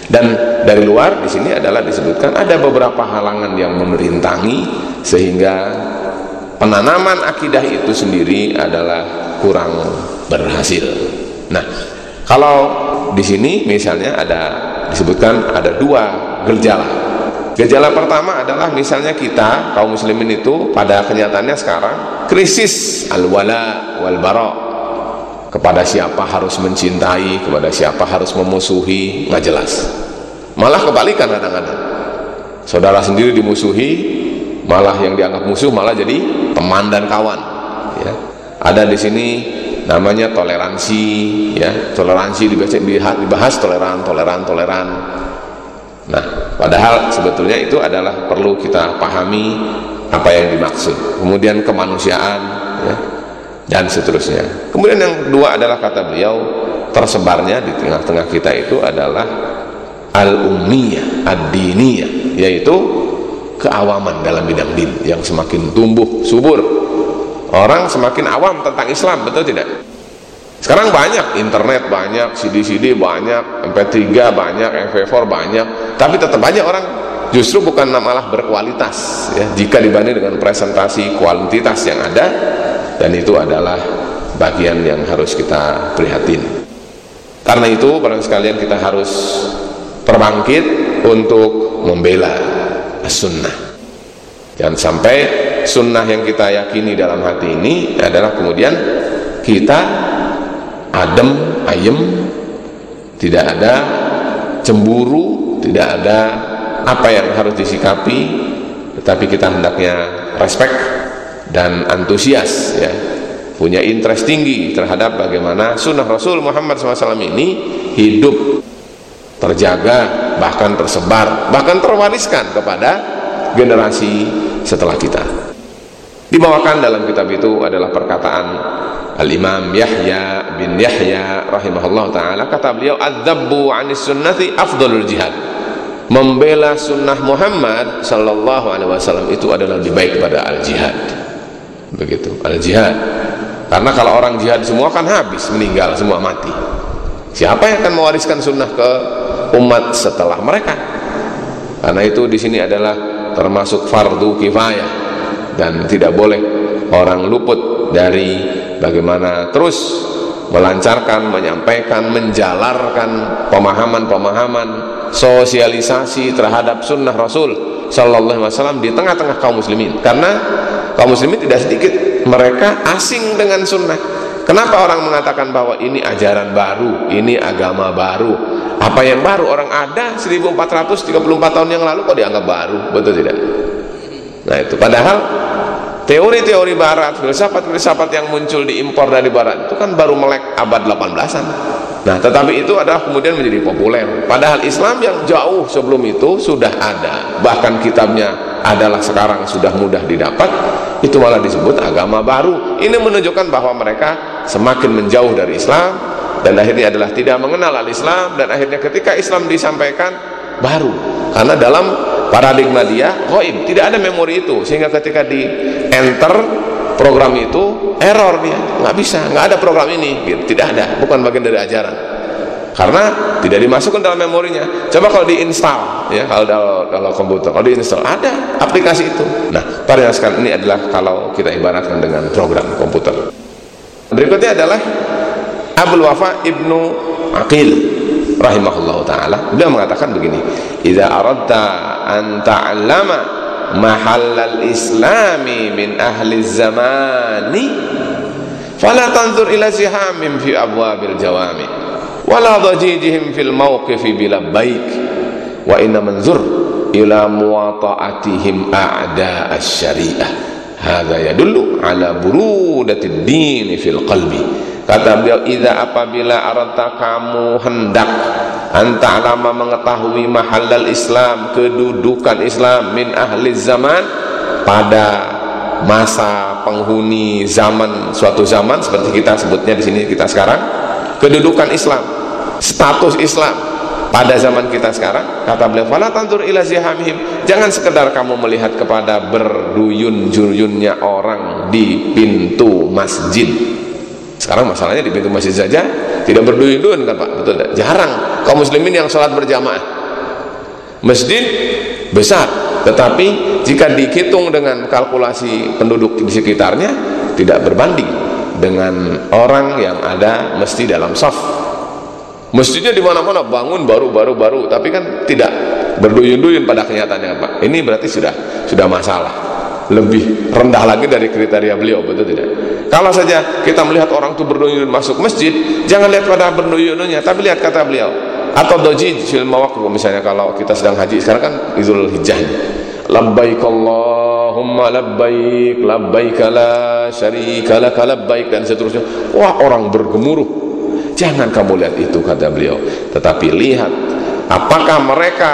Dan dari luar di sini adalah disebutkan ada beberapa halangan yang memerintangi sehingga penanaman akidah itu sendiri adalah kurang berhasil. Nah, kalau di sini misalnya ada disebutkan ada dua gejala. Gejala pertama adalah misalnya kita kaum muslimin itu pada kenyataannya sekarang krisis al-wala wal bara. Kepada siapa harus mencintai, kepada siapa harus memusuhi, nggak jelas. Malah kebalikan kadang-kadang. Saudara sendiri dimusuhi, malah yang dianggap musuh malah jadi teman dan kawan. Ya. Ada di sini namanya toleransi, ya. Toleransi dibahas toleran. Nah, padahal sebetulnya itu adalah perlu kita pahami apa yang dimaksud. Kemudian kemanusiaan, ya, dan seterusnya. Kemudian yang kedua adalah kata beliau tersebarnya di tengah-tengah kita itu adalah al-ummiyah ad-diniyah, yaitu keawaman dalam bidang din yang semakin tumbuh subur. Orang semakin awam tentang Islam, betul tidak? Sekarang banyak internet, banyak CD-CD, banyak MP3, banyak MP4, banyak, tapi tetap banyak orang justru bukan malah berkualitas, ya, jika dibanding dengan presentasi kuantitas yang ada. Dan itu adalah bagian yang harus kita prihatin. Karena itu barang sekalian kita harus terbangkit untuk membela sunnah. Jangan sampai sunnah yang kita yakini dalam hati ini adalah kemudian kita adem, ayem, tidak ada cemburu, tidak ada apa yang harus disikapi, tetapi kita hendaknya respect dan antusias, ya, punya interest tinggi terhadap bagaimana sunnah Rasul Muhammad SAW ini hidup, terjaga, bahkan tersebar, bahkan terwariskan kepada generasi setelah kita. Dibawakan dalam kitab itu adalah perkataan Al-Imam Yahya bin Yahya rahimahullah ta'ala, kata beliau, adzabbu anis sunnati afdalul jihad. Membela sunnah Muhammad sallallahu alaihi wasallam itu adalah lebih baik daripada al-jihad. Begitu, al-jihad. Karena kalau orang jihad semua kan habis, meninggal semua, mati. Siapa yang akan mewariskan sunnah ke umat setelah mereka? Karena itu di sini adalah termasuk fardu kifayah dan tidak boleh orang luput dari bagaimana terus melancarkan, menyampaikan, menjalarkan pemahaman-pemahaman sosialisasi terhadap sunnah Rasul sallallahu alaihi wasallam di tengah-tengah kaum muslimin. Karena kaum muslimin tidak sedikit mereka asing dengan sunnah. Kenapa orang mengatakan bahwa ini ajaran baru, ini agama baru? Apa yang baru? Orang ada 1434 tahun yang lalu kok dianggap baru, betul tidak? Nah itu, padahal teori-teori barat, filsafat-filsafat yang muncul diimpor dari barat itu kan baru melek abad 18-an. Nah, tetapi itu adalah kemudian menjadi populer. Padahal Islam yang jauh sebelum itu sudah ada. Bahkan kitabnya adalah sekarang sudah mudah didapat. Itu malah disebut agama baru. Ini menunjukkan bahwa mereka semakin menjauh dari Islam dan akhirnya adalah tidak mengenal al-Islam, dan akhirnya ketika Islam disampaikan baru. Karena dalam paradigma dia ghaib, tidak ada memori itu, sehingga ketika di enter program itu error, dia nggak bisa, nggak ada program ini, tidak ada, bukan bagian dari ajaran, karena tidak dimasukkan dalam memorinya. Coba kalau diinstal, ya, kalau komputer, kalau diinstal ada aplikasi itu. Nah, pada sekarang ini adalah kalau kita ibaratkan dengan program komputer. Berikutnya adalah Abul Wafa Ibnu Aqil rahimahullah ta'ala, beliau mengatakan begini, idza aradta an ta'allama mahallal islami min ahli zamani fala tanzur ila zihamim fi abwabil jawami wala dhajijihim fil mawqifi bila baik wa inna manzur ila muwata'atihim a'da as-syari'ah hadza yadullu ala burudatid din fil qalbi. Kata beliau, idza apabila aradta kamu hendak anta lama mengetahui mahallal Islam, kedudukan Islam, min ahli zaman, pada masa penghuni zaman, suatu zaman seperti kita sebutnya di sini kita sekarang, kedudukan Islam, status Islam pada zaman kita sekarang, kata beliau, fala tanzur ila zihamihim, jangan sekedar kamu melihat kepada berduyun-juyunnya orang di pintu masjid. Sekarang masalahnya di pintu masjid saja tidak berduyun-duyun kan Pak, betul tidak? Jarang kaum muslimin yang sholat berjamaah. Masjid besar, tetapi jika dihitung dengan kalkulasi penduduk di sekitarnya tidak berbanding dengan orang yang ada mesti dalam saf. Masjidnya di mana-mana bangun baru, tapi kan tidak berduyun-duyun pada kenyataannya, Pak. Ini berarti sudah masalah. Lebih rendah lagi dari kriteria beliau, betul tidak? Kalau saja kita melihat orang itu berduyun masuk masjid, jangan lihat pada berduyunnya, tapi lihat kata beliau. Atau dojid fil mawaqif, misalnya kalau kita sedang haji sekarang kan Dzul Hijjah, labbaik Allahumma labbaik, labbaik la syarika lak labbaik, dan seterusnya. Wah, orang bergemuruh. Jangan kamu lihat itu, kata beliau, tetapi lihat apakah mereka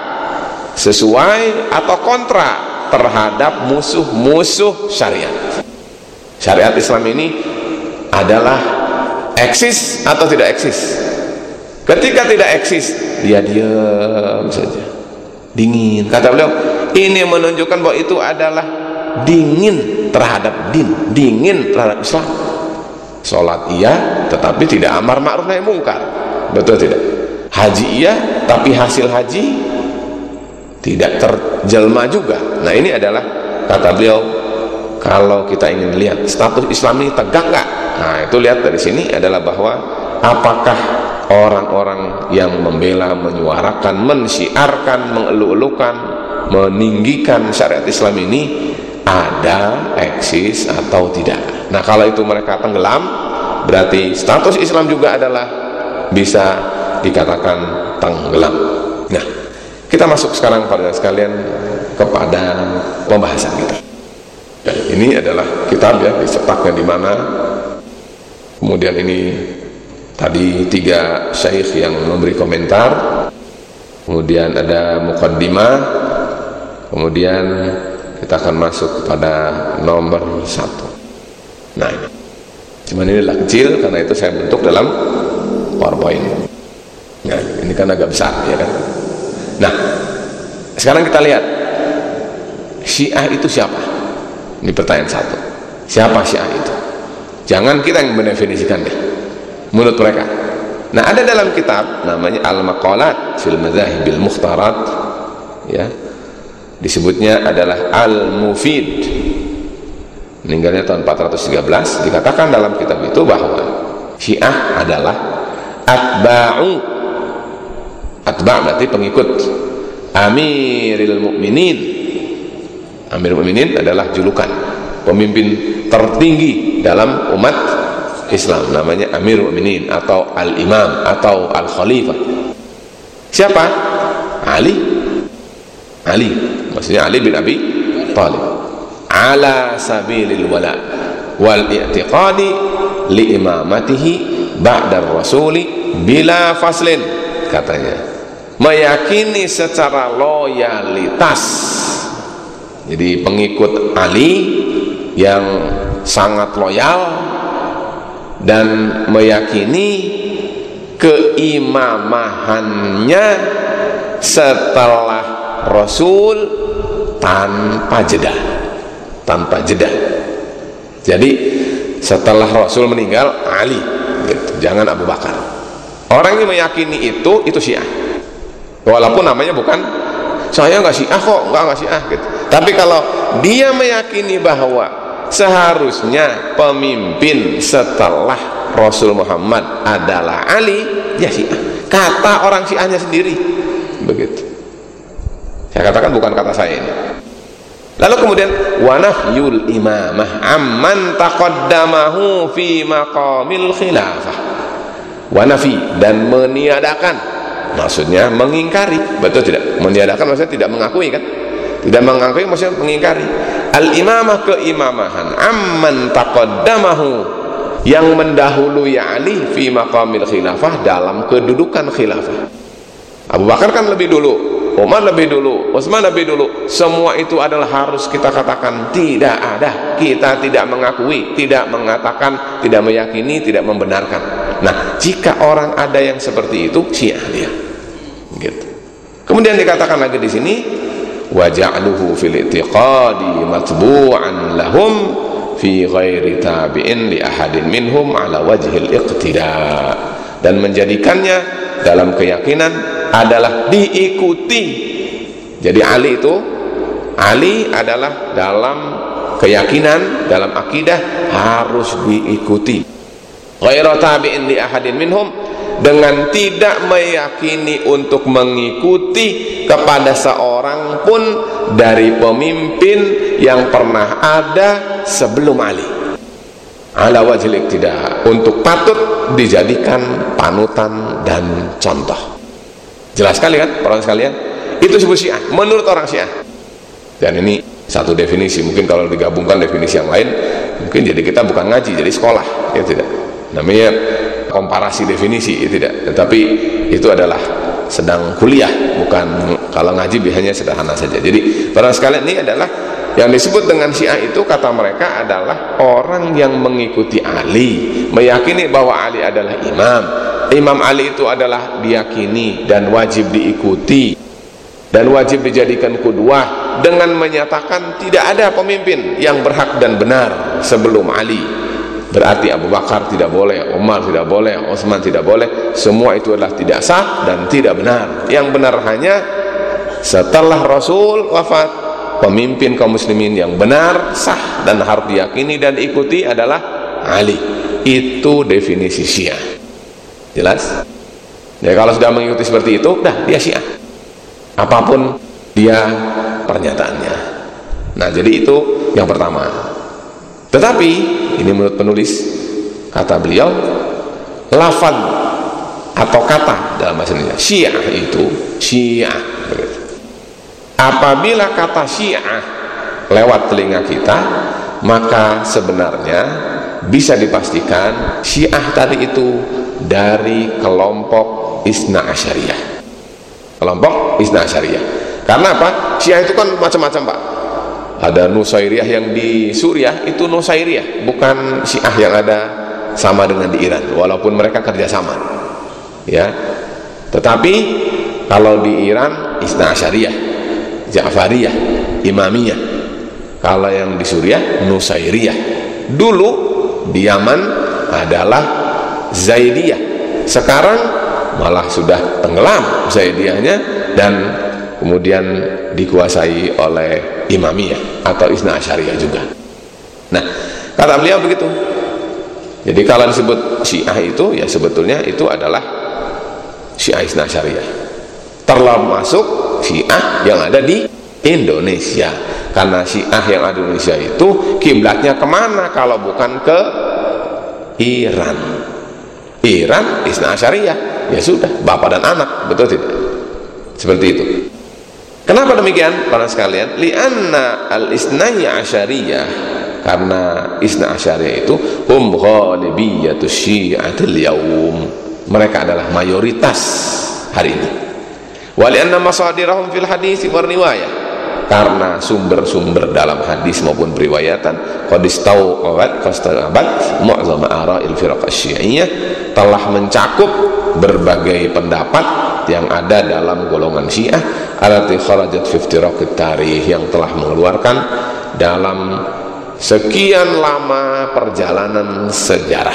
sesuai atau kontra terhadap musuh-musuh syariat. Syariat Islam ini adalah eksis atau tidak eksis. Ketika tidak eksis, dia diam saja, dingin. Kata beliau, ini menunjukkan bahwa itu adalah dingin terhadap din, dingin terhadap Islam. Sholat iya, tetapi tidak amar ma'ruf nahi mungkar, betul tidak? Haji iya, tapi hasil haji tidak terjelma juga. Nah, ini adalah kata beliau, kalau kita ingin lihat status Islam ini tegak nggak? Nah, itu lihat dari sini adalah bahwa apakah orang-orang yang membela, menyuarakan, mensyiarkan, mengeluh-elukan, meninggikan syariat Islam ini ada eksis atau tidak. Nah, kalau itu mereka tenggelam, berarti status Islam juga adalah bisa dikatakan tenggelam. Nah, kita masuk sekarang pada sekalian kepada pembahasan kita. Dan ini adalah kitab ya, dicetaknya di mana. Kemudian ini tadi 3 syekh yang memberi komentar. Kemudian ada muqaddimah. Kemudian kita akan masuk pada nomor 1. Nah, cuman ini adalah kecil karena itu saya bentuk dalam PowerPoint. Nah, ini kan agak besar ya kan. Nah, sekarang kita lihat Syiah itu siapa? Ini pertanyaan 1. Siapa Syiah itu? Jangan kita yang mendefinisikan deh, menurut mereka. Nah, ada dalam kitab namanya Al-Maqalat fil Madzahibil Mukhtarat, ya, disebutnya adalah Al-Mufid, meninggalnya tahun 413. Dikatakan dalam kitab itu bahwa Syiah adalah atba' berarti pengikut Amiril Mukminin. Amirul Mukminin adalah julukan pemimpin tertinggi dalam umat Islam, namanya Amirul Mukminin atau Al-Imam atau Al-Khalifah. Siapa? Ali, maksudnya Ali bin Abi Thalib, ala sabilil wala wal i'tiqadi li imamatihi ba'da rasuli bila faslin, katanya meyakini secara loyalitas. Jadi pengikut Ali yang sangat loyal dan meyakini keimamahannya setelah Rasul tanpa jeda. Jadi setelah Rasul meninggal, Ali gitu, jangan Abu Bakar. Orang yang meyakini itu Syiah, walaupun namanya bukan, saya nggak Syiah kok, nggak Syiah gitu. Tapi kalau dia meyakini bahwa seharusnya pemimpin setelah Rasul Muhammad adalah Ali, ya Syiah. Kata orang Syiahnya sendiri begitu. Saya katakan bukan kata saya ini. Lalu kemudian wa nafyul imamah amman taqaddamahu fi maqamil khilafah. Wa nafi, dan meniadakan, maksudnya mengingkari, betul tidak? Meniadakan maksudnya tidak mengakui kan? Tidak mengakui maksudnya mengingkari. Al-imamah, keimamahan, amman taqaddamahu, yang mendahului Ali fi maqamil khilafah, dalam kedudukan khilafah. Abu Bakar kan lebih dulu, Umar lebih dulu, Utsman lebih dulu. Semua itu adalah harus kita katakan tidak ada. Kita tidak mengakui, tidak mengatakan, tidak meyakini, tidak membenarkan. Nah, jika orang ada yang seperti itu, Syiah dia. Gitu. Kemudian dikatakan lagi di sini, wa ja'luhu fil i'tiqadi matbu'an lahum fi ghairi tabi'in li ahadin minhum ala wajhil iqtida, dan menjadikannya dalam keyakinan adalah diikuti Jadi Ali adalah dalam keyakinan, dalam akidah harus diikuti. Ghairu tabi'in li ahadin minhum, dengan tidak meyakini untuk mengikuti kepada seorang pun dari pemimpin yang pernah ada sebelum Ali. Ala wajhil iqtida, untuk patut dijadikan panutan dan contoh. Jelas sekali kan orang sekalian? Itu disebut Syiah menurut orang Syiah. Dan ini satu definisi, mungkin kalau digabungkan definisi yang lain mungkin jadi kita bukan ngaji, jadi sekolah, ya tidak. Namanya komparasi definisi, ya tidak. Tetapi itu adalah sedang kuliah, bukan kalau ngaji biasanya sederhana saja. Jadi orang sekalian, ini adalah yang disebut dengan Syiah itu, kata mereka adalah orang yang mengikuti Ali, meyakini bahwa Ali adalah Imam Ali itu adalah diyakini dan wajib diikuti dan wajib dijadikan qudwah, dengan menyatakan tidak ada pemimpin yang berhak dan benar sebelum Ali. Berarti Abu Bakar tidak boleh, Umar tidak boleh, Utsman tidak boleh, semua itu adalah tidak sah dan tidak benar. Yang benar hanya setelah Rasul wafat, pemimpin kaum muslimin yang benar, sah dan harus diyakini dan diikuti adalah Ali. Itu definisi Syiah. Jelas? Ya, kalau sudah mengikuti seperti itu, dah dia Syiah, apapun dia pernyataannya. Nah, jadi itu yang pertama. Tetapi ini menurut penulis, kata beliau, lafaz atau kata dalam bahasa Indonesia Syiah itu Syiah, apabila kata Syiah lewat telinga kita, maka sebenarnya bisa dipastikan Syiah tadi itu dari kelompok Isna Asyariyah. Kelompok Isna Asyariyah. Karena apa? Syiah itu kan macam-macam, Pak. Ada Nusairiyah yang di Suriah, itu Nusairiyah, bukan Syiah yang ada sama dengan di Iran, walaupun mereka kerjasama, ya. Tetapi kalau di Iran Isna Asyariyah, Ja'fariyah, Imamiyah. Kalau yang di Suriah Nusairiyah. Dulu di Yaman adalah Zaidiyah. Sekarang malah sudah tenggelam Zaidiyahnya dan kemudian dikuasai oleh Imamiyah atau Isna Asyariyah juga. Nah, kata beliau begitu. Jadi kalau disebut Syiah itu, ya sebetulnya itu adalah Syiah Isna Asyariyah, termasuk Syiah yang ada di Indonesia. Karena Syiah yang ada di Indonesia itu kiblatnya kemana kalau bukan ke Iran? Iran Isna Asyariyah, ya sudah, bapak dan anak, betul tidak? Seperti itu. Kenapa demikian para sekalian? Lianna al-Isnai Asyariyah, karena Isna Asyariyah itu hum ghalibiyatu syi'atil yaum, mereka adalah mayoritas hari ini. Wa lianna masadirahum fil hadis wa riwayah, karena sumber-sumber dalam hadis maupun periwayatan qad istaw'at mu'zam ara'il firaq asy-syi'iyah, telah mencakup berbagai pendapat yang ada dalam golongan Syiah allati kharajat fi iftiraqit tarikh, yang telah mengeluarkan dalam sekian lama perjalanan sejarah.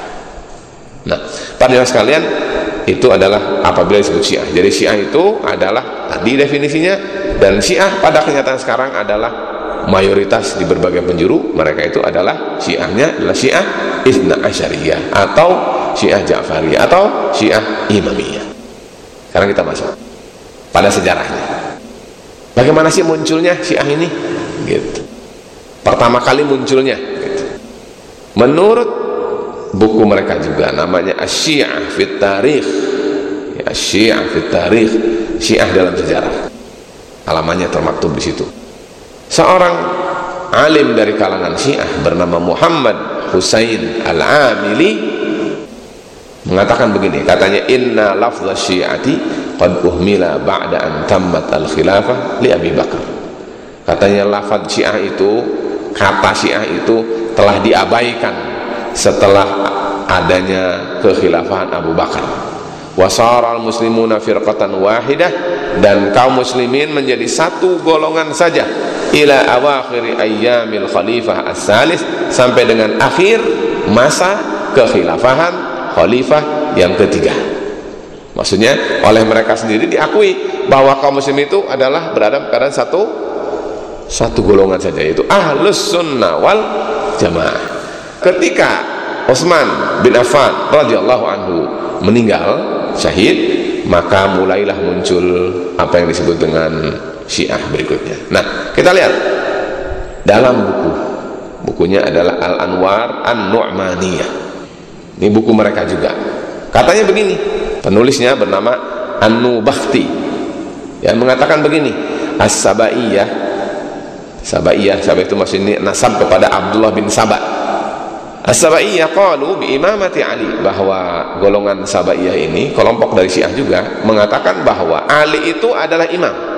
Nah, para sekalian, itu adalah apabila disebut Syiah. Jadi Syiah itu adalah tadi definisinya, dan Syiah pada kenyataan sekarang adalah mayoritas di berbagai penjuru. Mereka itu adalah Syiahnya adalah Syiah Isna Asyariyah atau Syiah Ja'fariyah atau Syiah Imamiyah. Sekarang kita masuk pada sejarahnya. Bagaimana sih munculnya Syiah ini? Gitu. Pertama kali munculnya, gitu. Menurut buku mereka juga namanya Asy-Syiah fit Tarikh. Ya, Asy-Syiah fit Tarikh, Syiah dalam sejarah. Halamannya termaktub di situ. Seorang alim dari kalangan Syiah bernama Muhammad Husain Al-Amili mengatakan begini, katanya inna lafdha syi'ati qad uhmila ba'da an tammat al-khilafah li Abi Bakar. Katanya lafaz Syiah itu, kata Syiah itu telah diabaikan setelah adanya kekhilafahan Abu Bakar. Wasaral muslimuna firqatan wahidah, dan kaum muslimin menjadi satu golongan saja ila awakhir ayyamil khalifah as-salis, sampai dengan akhir masa kekhilafahan khalifah yang ketiga. Maksudnya oleh mereka sendiri diakui bahwa kaum muslim itu adalah berada pada satu golongan saja, yaitu ahlus sunnah wal jamaah. Ketika Utsman bin Affan radhiyallahu anhu meninggal syahid, maka mulailah muncul apa yang disebut dengan Syiah berikutnya. Nah, kita lihat dalam bukunya adalah Al-Anwar An-Nu'maniyah. Ini buku mereka juga. Katanya begini, penulisnya bernama An-Nubakhti, yang mengatakan begini, As-Sabaiyah, Sabaiyah itu maksudnya nasab kepada Abdullah bin Saba. As-Sabaiyah qalu bi imamati Ali, bahwa golongan Sabaiyah ini kelompok dari Syiah juga mengatakan bahwa Ali itu adalah imam.